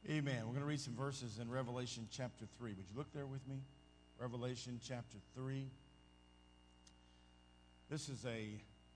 Amen. We're going to read some verses in Revelation chapter 3. Would you look there with me? Revelation chapter 3. This is a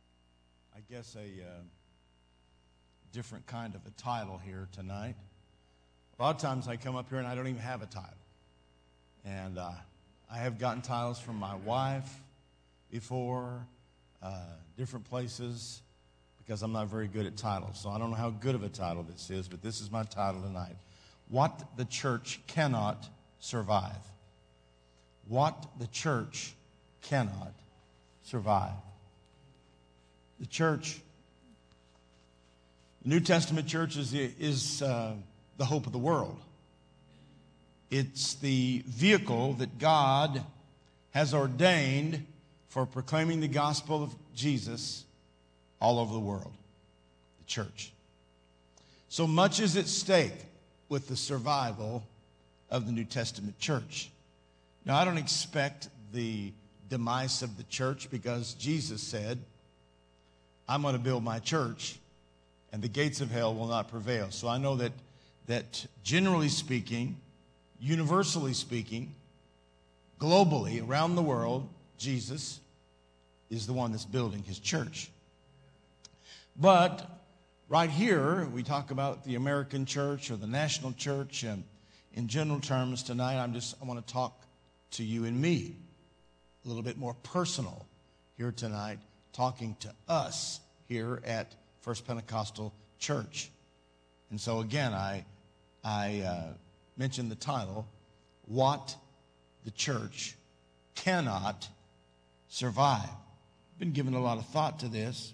different kind of a title here tonight. A lot of times I come up here and I don't even have a title. And I have gotten titles from my wife before, different places, because I'm not very good at titles. So I don't know how good of a title this is, but this is my title tonight. What the church cannot survive. What the church cannot survive. The church, the New Testament church is the hope of the world. It's the vehicle that God has ordained for proclaiming the gospel of Jesus all over the world, the church. So much is at stake with the survival of the New Testament church. Now, I don't expect the demise of the church, because Jesus said, I'm going to build my church and the gates of hell will not prevail. So I know that generally speaking, universally speaking, globally, around the world, Jesus is the one that's building his church. But right here, we talk about the American church or the national church. In general terms tonight, I want to talk to you and me a little bit more personal here tonight, talking to us here at First Pentecostal Church. And so again, I mentioned the title, What the Church Cannot Survive. I've been giving a lot of thought to this.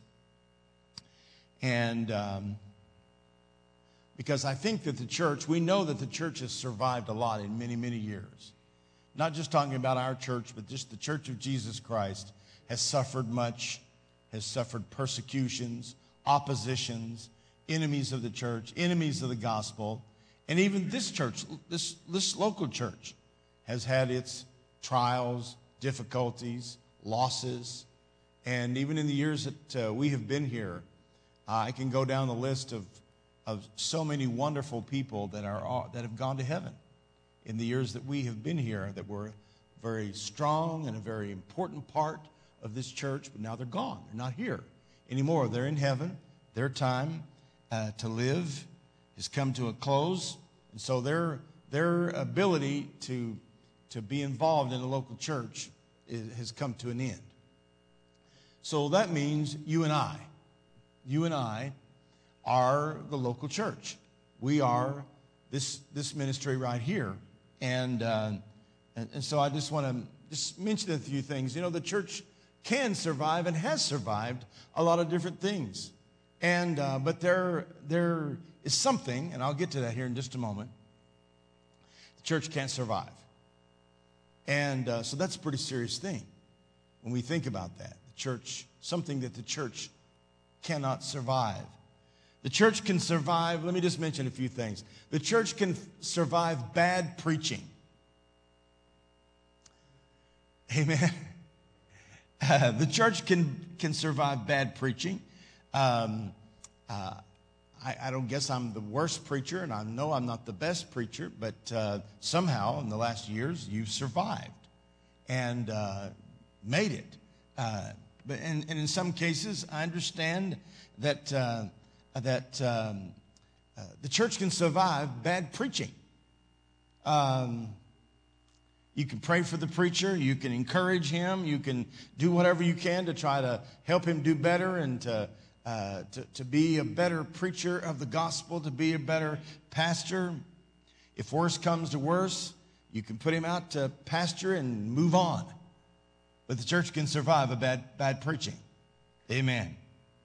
And because I think that the church, we know that the church has survived a lot in many, many years. Not just talking about our church, but just the Church of Jesus Christ has suffered much, has suffered persecutions, oppositions, enemies of the church, enemies of the gospel. And even this church, this local church, has had its trials, difficulties, losses. And even in the years that we have been here, I can go down the list of so many wonderful people that have gone to heaven in the years that we have been here, that were very strong and a very important part of this church, but now they're gone. They're not here anymore. They're in heaven. Their time to live has come to a close, and so their ability to be involved in a local church has come to an end. So that means you and I are the local church. We are this ministry right here. And so I just want to just mention a few things. You know, the church can survive and has survived a lot of different things. And but there is something, and I'll get to that here in just a moment. The church can't survive. And so that's a pretty serious thing when we think about that. The church, something that the church cannot survive. The church can survive, let me just mention a few things. The church can survive bad preaching. Amen. The church can survive bad preaching. I don't guess I'm the worst preacher, and I know I'm not the best preacher, but somehow in the last years you've survived and made it. But in some cases, I understand that the church can survive bad preaching. You can pray for the preacher. You can encourage him. You can do whatever you can to try to help him do better and to be a better preacher of the gospel, to be a better pastor. If worse comes to worse, you can put him out to pasture and move on. But the church can survive a bad preaching. Amen.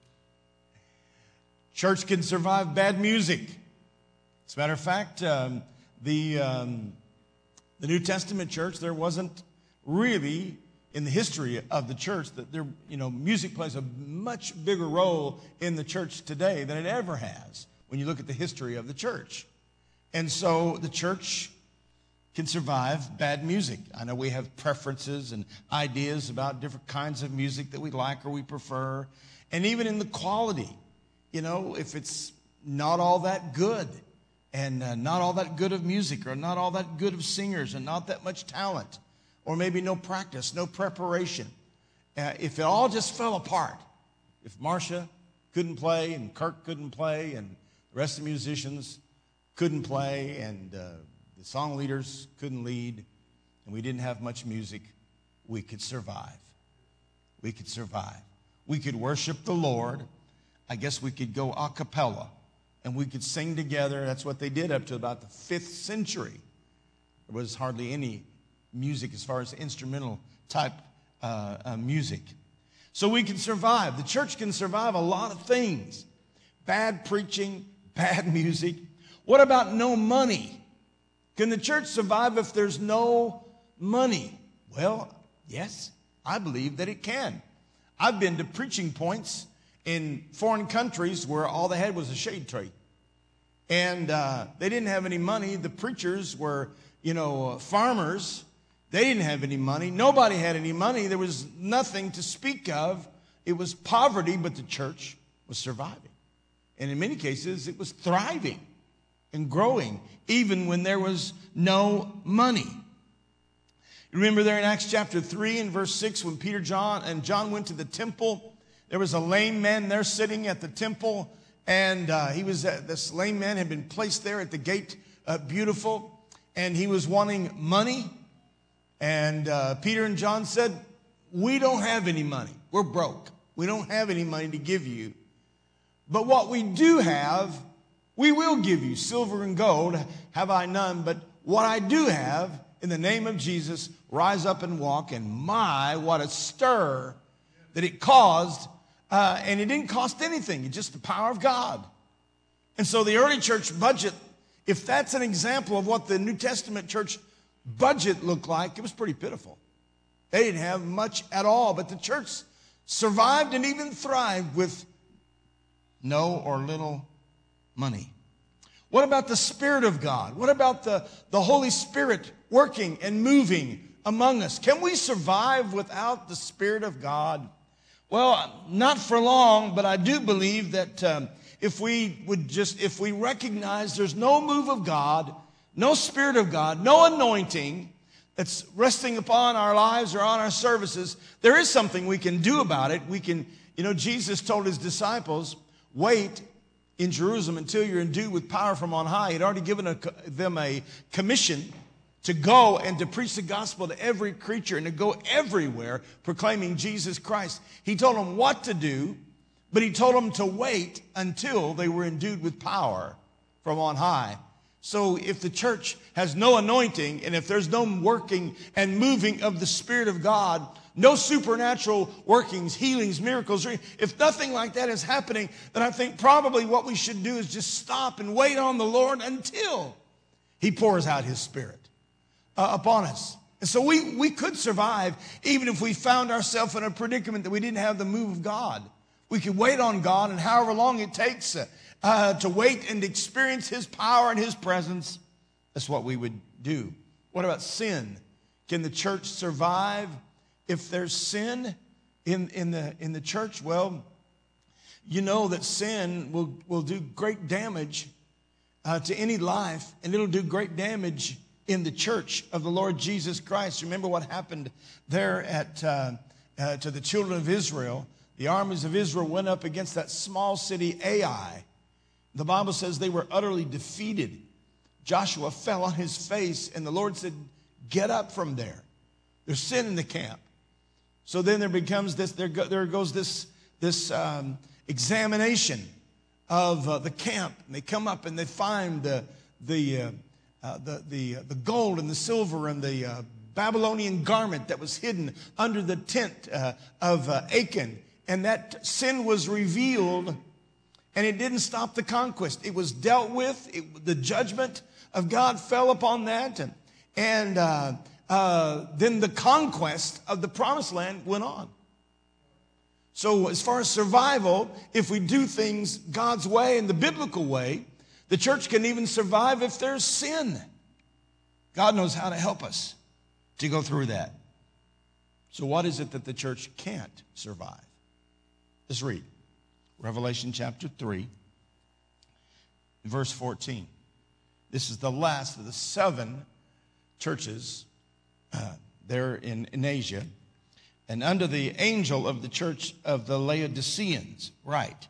Church can survive bad music. As a matter of fact, the New Testament church, there wasn't really in the history of the church that there, music plays a much bigger role in the church today than it ever has when you look at the history of the church. And so the church can survive bad music. I know we have preferences and ideas about different kinds of music that we like or we prefer. And even in the quality, if it's not all that good, and not all that good of music, or not all that good of singers, and not that much talent, or maybe no practice, no preparation. If it all just fell apart, if Marcia couldn't play, and Kirk couldn't play, and the rest of the musicians couldn't play, and the song leaders couldn't lead, and we didn't have much music, we could survive. We could survive. We could worship the Lord. I guess we could go a cappella, and we could sing together. That's what they did up to about the 5th century. There was hardly any music as far as instrumental type music. So we can survive. The church can survive a lot of things. Bad preaching, bad music. What about no money? Can the church survive if there's no money? Well, yes, I believe that it can. I've been to preaching points in foreign countries where all they had was a shade tree. And they didn't have any money. The preachers were, farmers. They didn't have any money. Nobody had any money. There was nothing to speak of. It was poverty, but the church was surviving. And in many cases, it was thriving and growing, even when there was no money. Remember there in Acts chapter 3 and verse 6, when John went to the temple, there was a lame man there sitting at the temple, and this lame man had been placed there at the gate, beautiful, and he was wanting money. And Peter and John said, "We don't have any money. We're broke. We don't have any money to give you. But what we do have, we will give you. Silver and gold have I none, but what I do have, in the name of Jesus, rise up and walk." And my, what a stir that it caused. And it didn't cost anything. It's just the power of God. And so the early church budget, if that's an example of what the New Testament church budget looked like, it was pretty pitiful. They didn't have much at all. But the church survived and even thrived with no or little money. What about the Spirit of God? What about the Holy Spirit working and moving among us? Can we survive without the Spirit of God? Well, not for long, but I do believe that if we recognize there's no move of God, no Spirit of God, no anointing that's resting upon our lives or on our services, there is something we can do about it. We can, Jesus told his disciples, wait in Jerusalem until you're endued with power from on high. He'd already given them a commission to go and to preach the gospel to every creature and to go everywhere proclaiming Jesus Christ. He told them what to do, but he told them to wait until they were endued with power from on high. So if the church has no anointing, and if there's no working and moving of the Spirit of God, no supernatural workings, healings, miracles, if nothing like that is happening, then I think probably what we should do is just stop and wait on the Lord until he pours out his Spirit upon us. And so we could survive even if we found ourselves in a predicament that we didn't have the move of God. We could wait on God, and however long it takes to wait and experience his power and his presence, that's what we would do. What about sin? Can the church survive if there's sin in the church? Well, you know that sin will do great damage to any life, and it'll do great damage in the church of the Lord Jesus Christ. Remember what happened there to the children of Israel. The armies of Israel went up against that small city Ai. The Bible says they were utterly defeated. Joshua fell on his face, and the Lord said, "Get up from there. There's sin in the camp." So then there goes this examination of the camp. And they come up and they find the gold and the silver and the Babylonian garment that was hidden under the tent of Achan. And that sin was revealed, and it didn't stop the conquest. It was dealt with. The judgment of God fell upon that. And then the conquest of the promised land went on. So as far as survival, if we do things God's way and the biblical way, the church can even survive if there's sin. God knows how to help us to go through that. So what is it that the church can't survive? Let's read Revelation chapter 3, verse 14. This is the last of the 7 churches there in Asia. And under the angel of the church of the Laodiceans, write,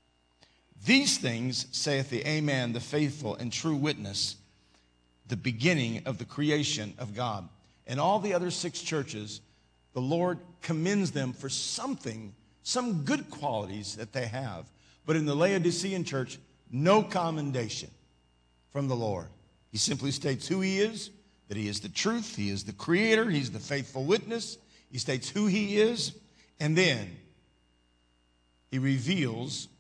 these things saith the Amen, the faithful and true witness, the beginning of the creation of God. And all the other 6 churches, the Lord commends them for something, some good qualities that they have. But in the Laodicean church, no commendation from the Lord. He simply states who he is, that he is the truth, he is the creator, he's the faithful witness. He states who he is, and then he reveals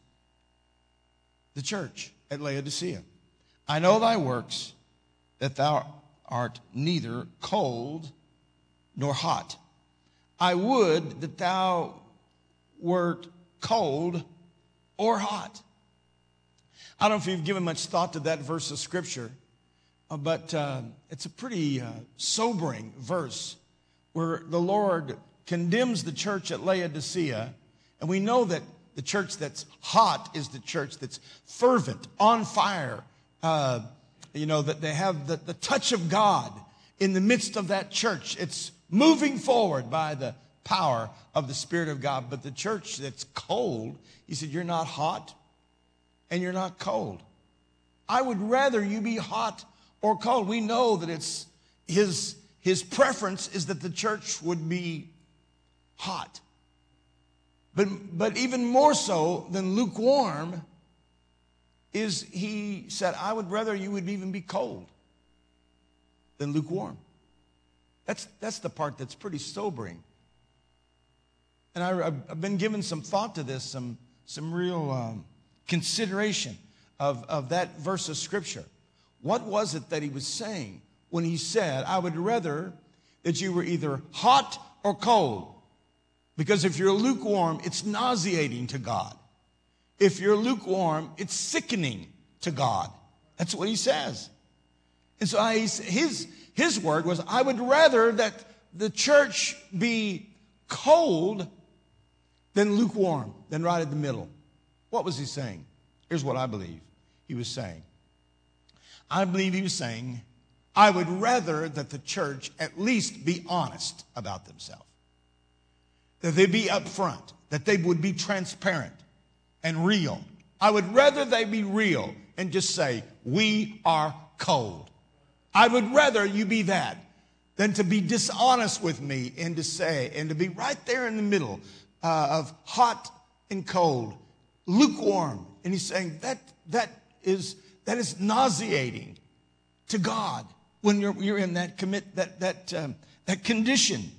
the church at Laodicea. I know thy works, that thou art neither cold nor hot. I would that thou wert cold or hot. I don't know if you've given much thought to that verse of Scripture, but it's a pretty sobering verse where the Lord condemns the church at Laodicea. And we know that the church that's hot is the church that's fervent, on fire. That they have the touch of God in the midst of that church. It's moving forward by the power of the Spirit of God. But the church that's cold, he said, you're not hot and you're not cold. I would rather you be hot or cold. We know that it's his preference is that the church would be hot. But even more so than lukewarm is he said, I would rather you would even be cold than lukewarm. That's the part that's pretty sobering. And I've been given some thought to this, some real consideration of that verse of Scripture. What was it that he was saying when he said, I would rather that you were either hot or cold? Because if you're lukewarm, it's nauseating to God. If you're lukewarm, it's sickening to God. That's what he says. And so his word was, I would rather that the church be cold than lukewarm, than right in the middle. What was he saying? Here's what I believe he was saying. I believe he was saying, I would rather that the church at least be honest about themselves. That they be upfront, that they would be transparent and real. I would rather they be real and just say, we are cold. I would rather you be that than to be dishonest with me and to say, and to be right there in the middle of hot and cold, lukewarm. And he's saying that is nauseating to God when you're in that that condition.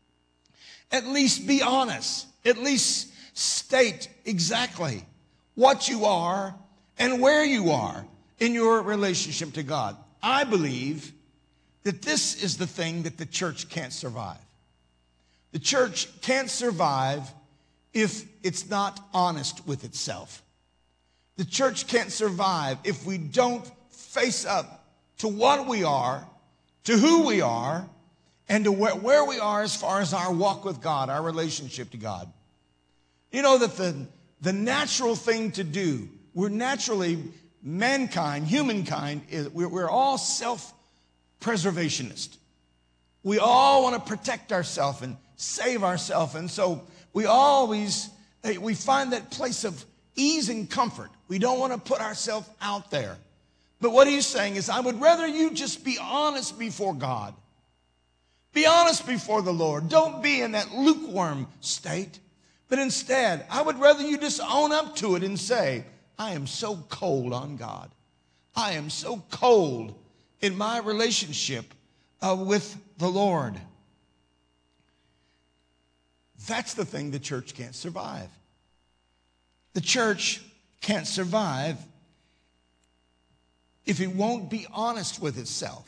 At least be honest. At least state exactly what you are and where you are in your relationship to God. I believe that this is the thing that the church can't survive. The church can't survive if it's not honest with itself. The church can't survive if we don't face up to what we are, to who we are, and to where we are as far as our walk with God, our relationship to God. You know that the natural thing to do, we're naturally, mankind, humankind, we're all self-preservationist. We all want to protect ourselves and save ourselves. And so we find that place of ease and comfort. We don't want to put ourselves out there. But what he's saying is, I would rather you just be honest before God. Be honest before the Lord. Don't be in that lukewarm state. But instead, I would rather you just own up to it and say, I am so cold on God. I am so cold in my relationship with the Lord. That's the thing the church can't survive. The church can't survive if it won't be honest with itself.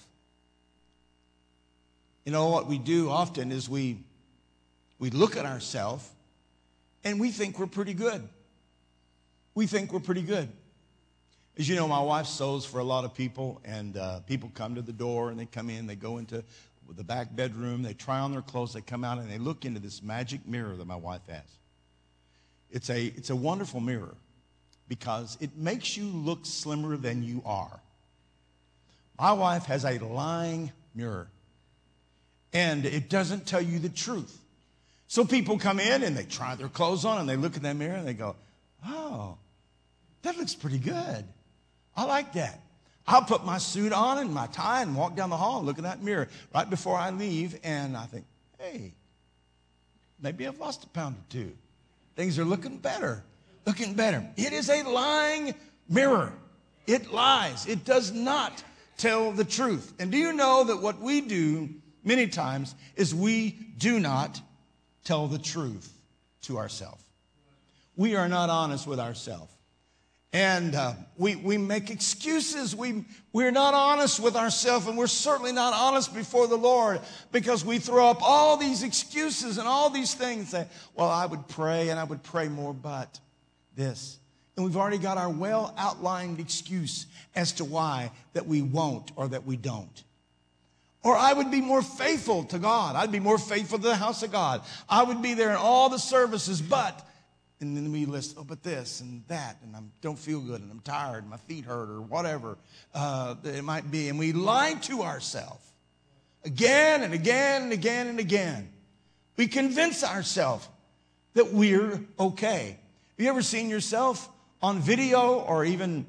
You know, what we do often is we look at ourselves and we think we're pretty good. We think we're pretty good. As you know, my wife sews for a lot of people, and people come to the door and they come in, they go into the back bedroom, they try on their clothes, they come out and they look into this magic mirror that my wife has. It's a wonderful mirror because it makes you look slimmer than you are. My wife has a lying mirror, and it doesn't tell you the truth. So people come in and they try their clothes on and they look in that mirror and they go, oh, that looks pretty good. I like that. I'll put my suit on and my tie and walk down the hall and look in that mirror right before I leave, and I think, hey, maybe I've lost a pound or two. Things are looking better, looking better. It is a lying mirror. It lies. It does not tell the truth. And do you know that what we do many times is we do not tell the truth to ourselves. We are not honest with ourselves. And we make excuses. We're not honest with ourselves, and we're certainly not honest before the Lord, because we throw up all these excuses and all these things. Say, well, I would pray and I would pray more, but this. And we've already got our well-outlined excuse as to why that we won't or that we don't. Or I would be more faithful to God. I'd be more faithful to the house of God. I would be there in all the services, but... And then we list, oh, but this and that, and I don't feel good, and I'm tired, and my feet hurt, or whatever it might be. And we lie to ourselves again and again and again and again. We convince ourselves that we're okay. Have you ever seen yourself on video or even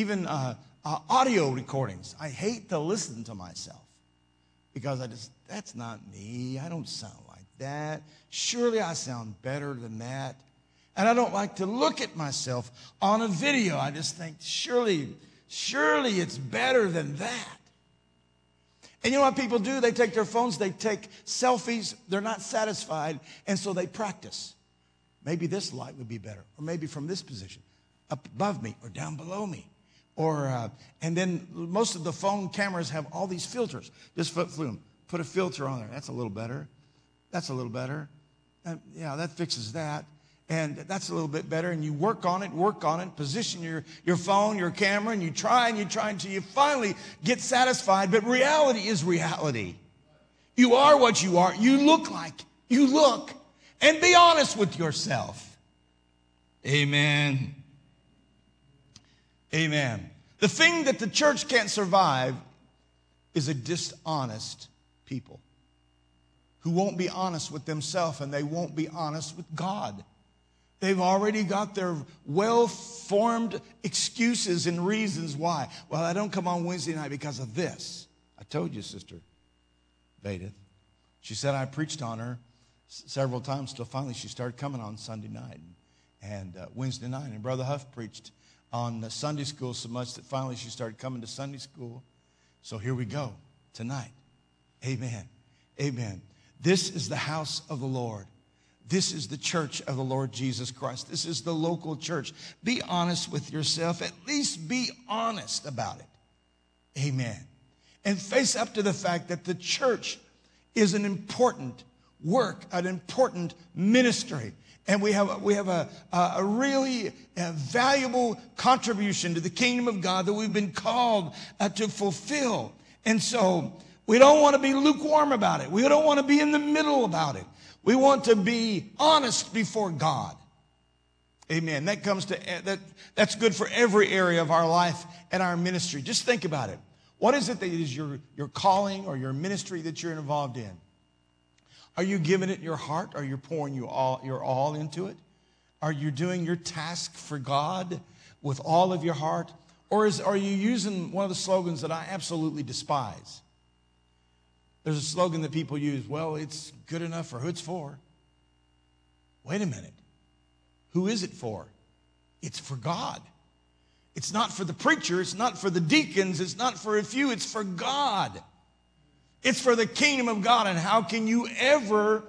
audio recordings? I hate to listen to myself because that's not me. I don't sound like that. Surely I sound better than that. And I don't like to look at myself on a video. I just think, surely it's better than that. And you know what people do? They take their phones, they take selfies. They're not satisfied, and so they practice. Maybe this light would be better, or maybe from this position, up above me or down below me. And then most of the phone cameras have all these filters. Just put a filter on there. That's a little better. That's a little better. Yeah, that fixes that. And that's a little bit better. And you work on it, position your phone, your camera, and you try until you finally get satisfied. But reality is reality. You are what you are. You look like you look. And be honest with yourself. Amen. Amen. The thing that the church can't survive is a dishonest people who won't be honest with themselves, and they won't be honest with God. They've already got their well-formed excuses and reasons why. Well, I don't come on Wednesday night because of this. I told you, Sister Vedith. She said I preached on her several times till finally she started coming on Sunday night and Wednesday night. And Brother Huff preached on Sunday school so much that finally she started coming to Sunday school. So here we go tonight. Amen. Amen. This is the house of the Lord. This is the church of the Lord Jesus Christ. This is the local church. Be honest with yourself. At least be honest about it. Amen. And face up to the fact that the church is an important work, an important ministry. And we have a really valuable contribution to the kingdom of God that we've been called to fulfill. And so we don't want to be lukewarm about it. We don't want to be in the middle about it. We want to be honest before God. Amen. That's good for every area of our life and our ministry. Just think about it. What is it that is your calling or your ministry that you're involved in? Are you giving it your heart? Are you pouring your all into it? Are you doing your task for God with all of your heart? Or are you using one of the slogans that I absolutely despise? There's a slogan that people use, well, it's good enough for who it's for. Wait a minute. Who is it for? It's for God. It's not for the preacher. It's not for the deacons. It's not for a few. It's for God. It's for the kingdom of God. And how can you ever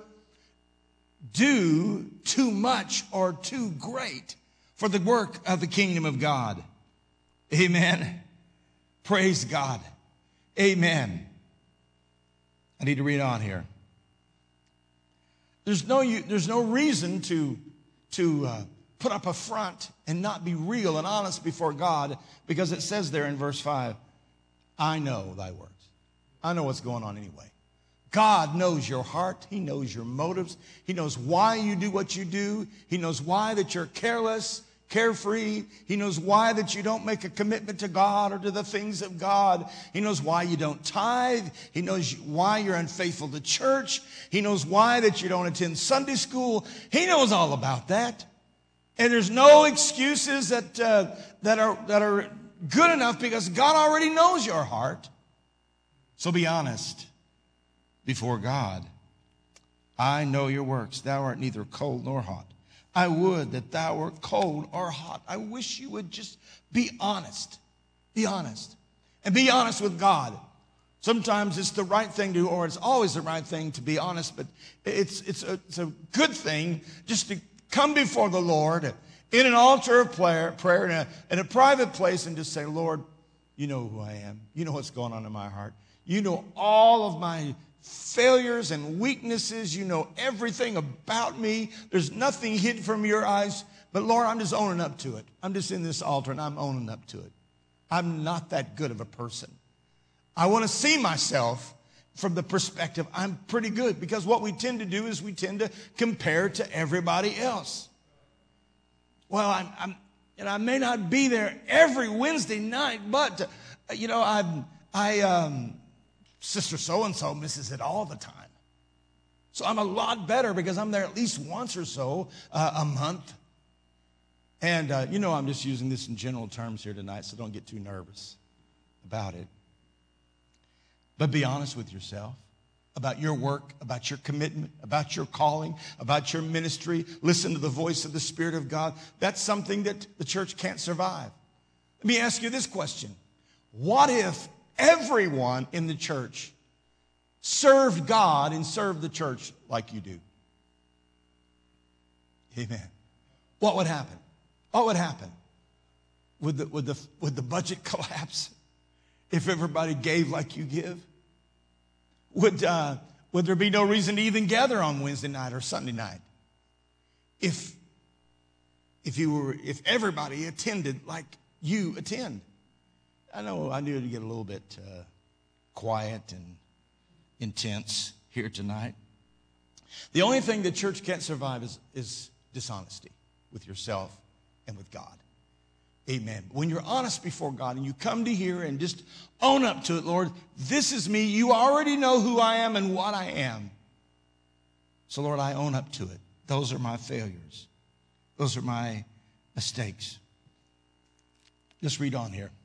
do too much or too great for the work of the kingdom of God? Amen. Praise God. Amen. I need to read on here. There's no reason to put up a front and not be real and honest before God, because it says there in verse 5, I know thy works. I know what's going on anyway. God knows your heart. He knows your motives. He knows why you do what you do. He knows why that you're careless, carefree. He knows why that you don't make a commitment to God or to the things of God. He knows why you don't tithe. He knows why you're unfaithful to church. He knows why that you don't attend Sunday school. He knows all about that. And there's no excuses that are good enough because God already knows your heart. So be honest before God. I know your works. Thou art neither cold nor hot. I would that thou wert cold or hot. I wish you would just be honest. Be honest. And be honest with God. Sometimes it's the right thing to do, or it's always the right thing to be honest, but it's a good thing just to come before the Lord in an altar of prayer in a private place and just say, Lord, you know who I am. You know what's going on in my heart. You know all of my failures and weaknesses. You know everything about me. There's nothing hidden from your eyes. But Lord, I'm just owning up to it. I'm just in this altar and I'm owning up to it. I'm not that good of a person. I want to see myself from the perspective I'm pretty good, because what we tend to do is we tend to compare to everybody else. Well, I may not be there every Wednesday night, but Sister so-and-so misses it all the time. So I'm a lot better because I'm there at least once or so a month. And I'm just using this in general terms here tonight, so don't get too nervous about it. But be honest with yourself about your work, about your commitment, about your calling, about your ministry. Listen to the voice of the Spirit of God. That's something that the church can't survive. Let me ask you this question. What if everyone in the church served God and served the church like you do? Amen. What would happen? What would happen? Would the budget collapse if everybody gave like you give? Would there be no reason to even gather on Wednesday night or Sunday night if everybody attended like you attend? I know I knew to get a little bit quiet and intense here tonight. The only thing the church can't survive is dishonesty with yourself and with God. Amen. When you're honest before God and you come to here and just own up to it, Lord, this is me. You already know who I am and what I am. So, Lord, I own up to it. Those are my failures. Those are my mistakes. Just read on here.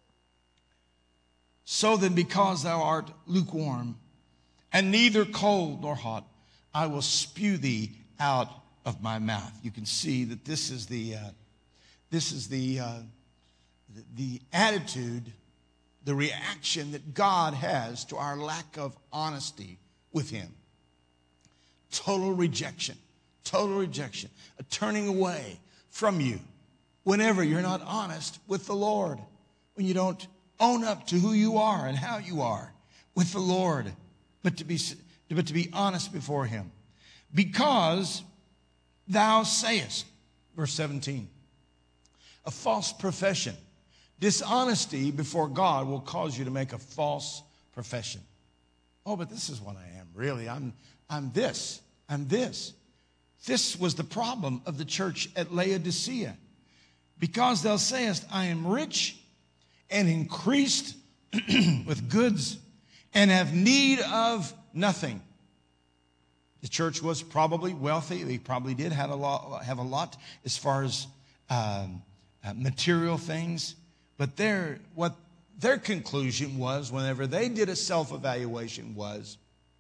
So then, because thou art lukewarm and neither cold nor hot, I will spew thee out of my mouth. You can see that this is the attitude, the reaction that God has to our lack of honesty with Him. Total rejection, a turning away from you whenever you're not honest with the Lord, when you don't own up to who you are and how you are with the Lord, but to be honest before Him. Because thou sayest, verse 17, a false profession. Dishonesty before God will cause you to make a false profession. Oh, but this is what I am. Really, I'm this. I'm this. This was the problem of the church at Laodicea. Because thou sayest, I am rich and increased with goods and have need of nothing. The church was probably wealthy. They probably did have a lot as far as material things. But what their conclusion was, whenever they did a self-evaluation, was,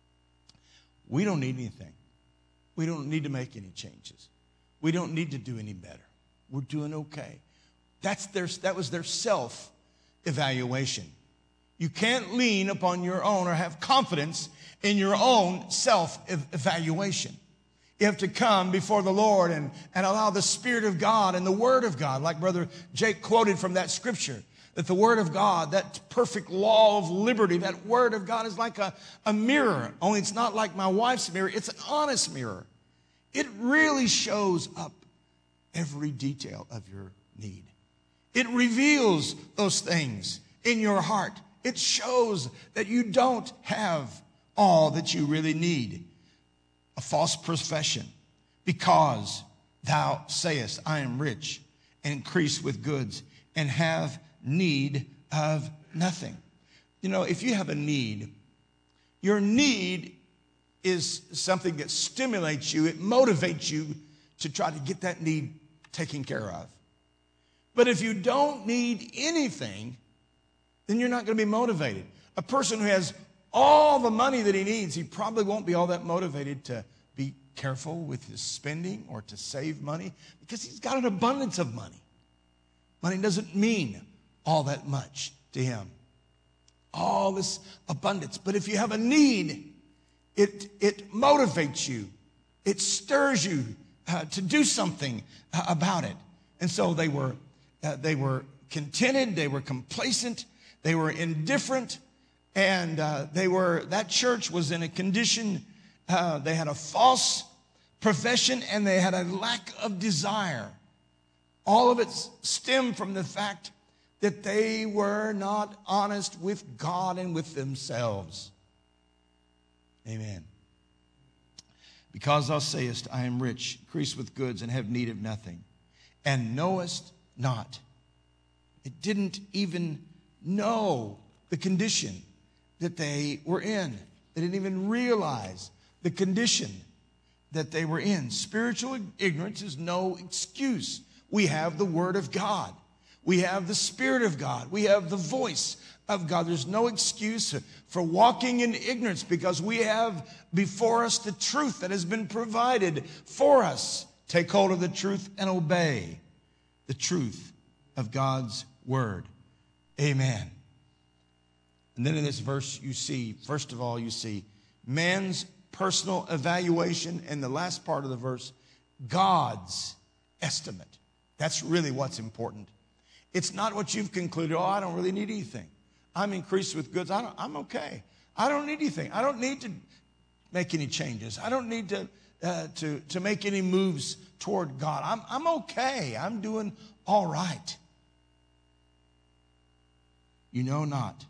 we don't need anything. We don't need to make any changes. We don't need to do any better. We're doing okay. That was their self-evaluation. You can't lean upon your own or have confidence in your own self-evaluation. You have to come before the Lord and allow the Spirit of God and the Word of God, like Brother Jake quoted from that scripture, that the Word of God, that perfect law of liberty, that Word of God is like a mirror, only it's not like my wife's mirror. It's an honest mirror. It really shows up every detail of your need. It reveals those things in your heart. It shows that you don't have all that you really need. A false profession. Because thou sayest, I am rich and increase with goods and have need of nothing. You know, if you have a need, your need is something that stimulates you. It motivates you to try to get that need taken care of. But if you don't need anything, then you're not going to be motivated. A person who has all the money that he needs, he probably won't be all that motivated to be careful with his spending or to save money because he's got an abundance of money. Money doesn't mean all that much to him. All this abundance. But if you have a need, it motivates you. It stirs you to do something about it. And so they were contented, they were complacent, they were indifferent, and that church was in a condition, they had a false profession and they had a lack of desire. All of it stemmed from the fact that they were not honest with God and with themselves. Amen. Because thou sayest, I am rich, increase with goods, and have need of nothing, and knowest not. It didn't even know the condition that they were in. They didn't even realize the condition that they were in. Spiritual ignorance is no excuse. We have the Word of God. We have the Spirit of God. We have the voice of God. There's no excuse for walking in ignorance because we have before us the truth that has been provided for us. Take hold of the truth and obey the truth of God's Word. Amen. And then in this verse you see, first of all, you see man's personal evaluation, and the last part of the verse, God's estimate. That's really what's important. It's not what you've concluded, I don't really need anything. I'm increased with goods. I'm okay. I don't need anything. I don't need to make any changes. I don't need to make any moves toward God. I'm okay. I'm doing all right. You know not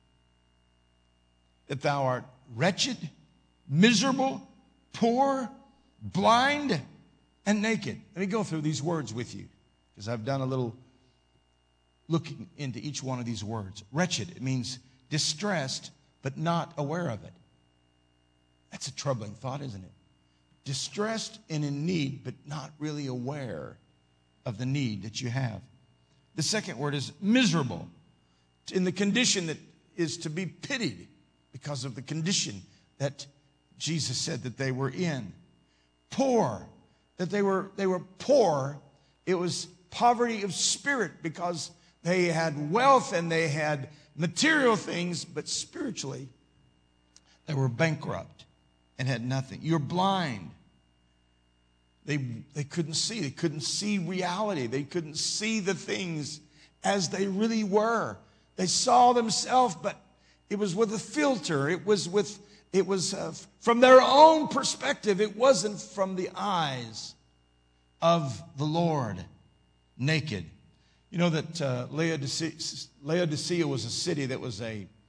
that thou art wretched, miserable, poor, blind, and naked. Let me go through these words with you because I've done a little looking into each one of these words. Wretched, it means distressed, but not aware of it. That's a troubling thought, isn't it? Distressed and in need, but not really aware of the need that you have. The second word is miserable, in the condition that is to be pitied because of the condition that Jesus said that they were in. Poor, that they were poor. It was poverty of spirit because they had wealth and they had material things, but spiritually they were bankrupt and had nothing. You're blind. They couldn't see. They couldn't see reality. They couldn't see the things as they really were. They saw themselves, but it was with a filter. It was from their own perspective. It wasn't from the eyes of the Lord. Naked. You know that Laodicea was a city that was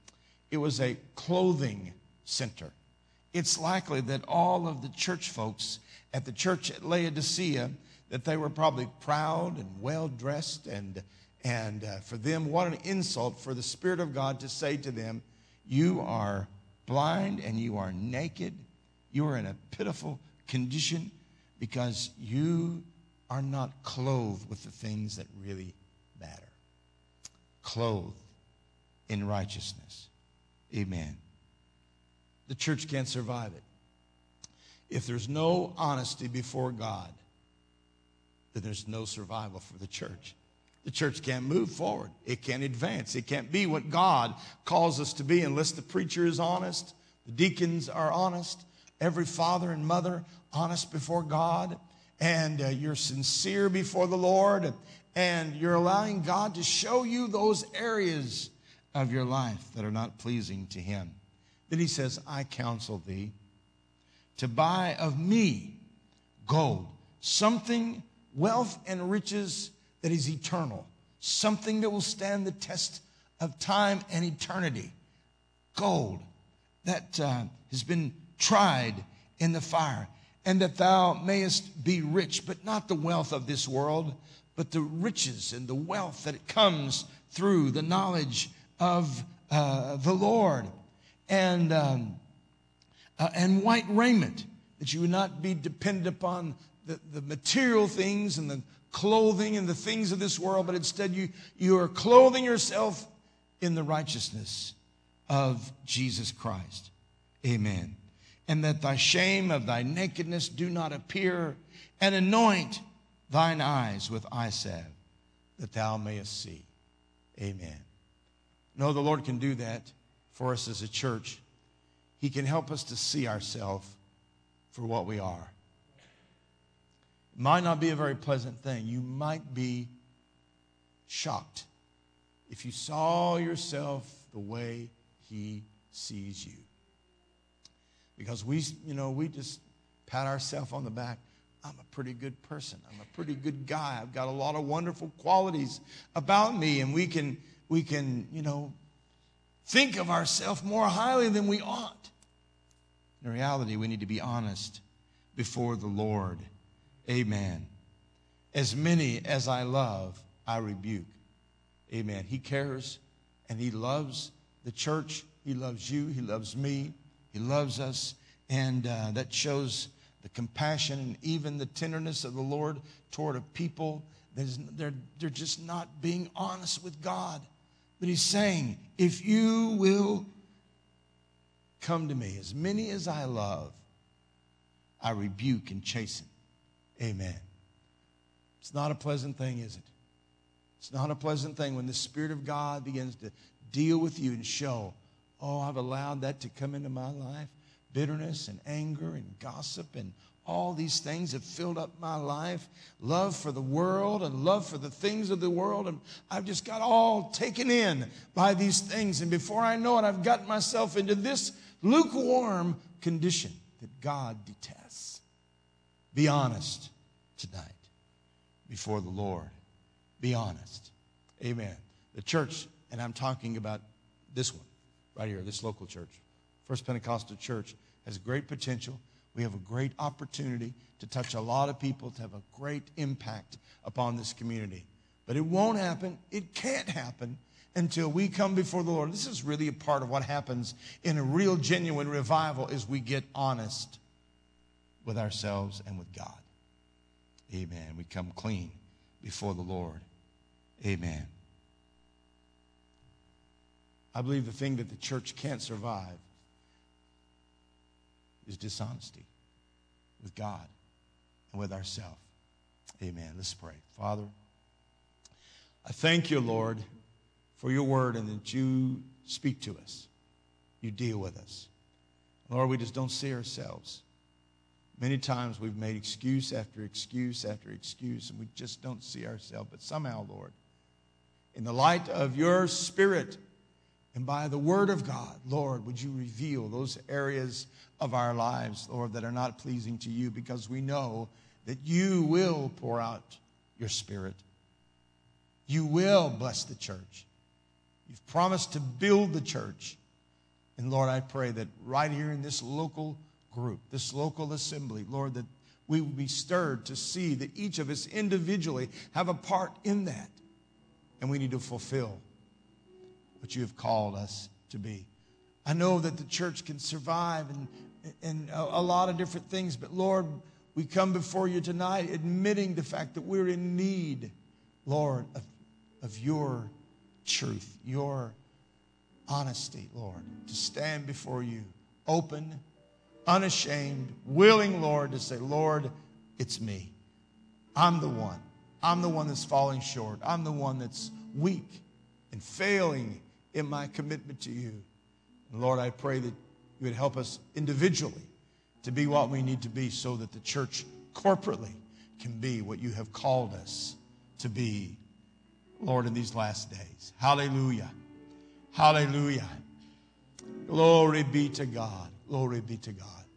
a clothing center. It's likely that all of the church folks at the church at Laodicea, that they were probably proud and well-dressed, and for them, what an insult for the Spirit of God to say to them, you are blind and you are naked. You are in a pitiful condition because you are not clothed with the things that really matter. Clothed in righteousness. Amen. The church can't survive it. If there's no honesty before God, then there's no survival for the church. The church can't move forward. It can't advance. It can't be what God calls us to be unless the preacher is honest, the deacons are honest, every father and mother honest before God, and you're sincere before the Lord, and you're allowing God to show you those areas of your life that are not pleasing to Him. Then He says, I counsel thee to buy of me gold, something, wealth and riches that is eternal, something that will stand the test of time and eternity. Gold that has been tried in the fire, and that thou mayest be rich, but not the wealth of this world, but the riches and the wealth that it comes through the knowledge of the Lord. And white raiment, that you would not be dependent upon the material things and the clothing and the things of this world, but instead you are clothing yourself in the righteousness of Jesus Christ. Amen. And that thy shame of thy nakedness do not appear, and anoint thine eyes with eye salve, that thou mayest see. Amen. No, the Lord can do that for us as a church. He can help us to see ourselves for what we are. It might not be a very pleasant thing. You might be shocked if you saw yourself the way He sees you. Because we just pat ourselves on the back. I'm a pretty good person. I'm a pretty good guy. I've got a lot of wonderful qualities about me, and we can think of ourselves more highly than we ought. In reality, we need to be honest before the Lord. Amen. As many as I love, I rebuke. Amen. He cares and He loves the church. He loves you. He loves me. He loves us. And that shows the compassion and even the tenderness of the Lord toward a people. They're just not being honest with God. But He's saying, if you will come to me, as many as I love, I rebuke and chasten. Amen. It's not a pleasant thing, is it? It's not a pleasant thing when the Spirit of God begins to deal with you and show, oh, I've allowed that to come into my life. Bitterness and anger and gossip and all these things have filled up my life. Love for the world and love for the things of the world. And I've just got all taken in by these things. And before I know it, I've gotten myself into this lukewarm condition that God detests. Be honest tonight before the Lord. Be honest. Amen. The church, and I'm talking about this one right here, this local church, First Pentecostal Church, has great potential. We have a great opportunity to touch a lot of people, to have a great impact upon this community. But it won't happen. It can't happen until we come before the Lord. This is really a part of what happens in a real, genuine revival, is we get honest with ourselves and with God. Amen. We come clean before the Lord. Amen. I believe the thing that the church can't survive is dishonesty with God and with ourselves. Amen. Let's pray. Father, I thank you, Lord, for your word and that you speak to us. You deal with us. Lord, we just don't see ourselves. Many times we've made excuse after excuse after excuse, and we just don't see ourselves. But somehow, Lord, in the light of your Spirit and by the word of God, Lord, would you reveal those areas of our lives, Lord, that are not pleasing to you, because we know that you will pour out your Spirit. You will bless the church. You've promised to build the church. And Lord, I pray that right here in this local group, this local assembly, Lord, that we will be stirred to see that each of us individually have a part in that. And we need to fulfill what you have called us to be. I know that the church can survive and a lot of different things, but Lord, we come before you tonight admitting the fact that we're in need, Lord, of your truth, your honesty, Lord, to stand before you, open, unashamed, willing, Lord, to say, Lord, it's me. I'm the one. I'm the one that's falling short. I'm the one that's weak and failing in my commitment to you. And Lord, I pray that you would help us individually to be what we need to be, so that the church corporately can be what you have called us to be, Lord, in these last days. Hallelujah. Hallelujah. Glory be to God. Glory be to God.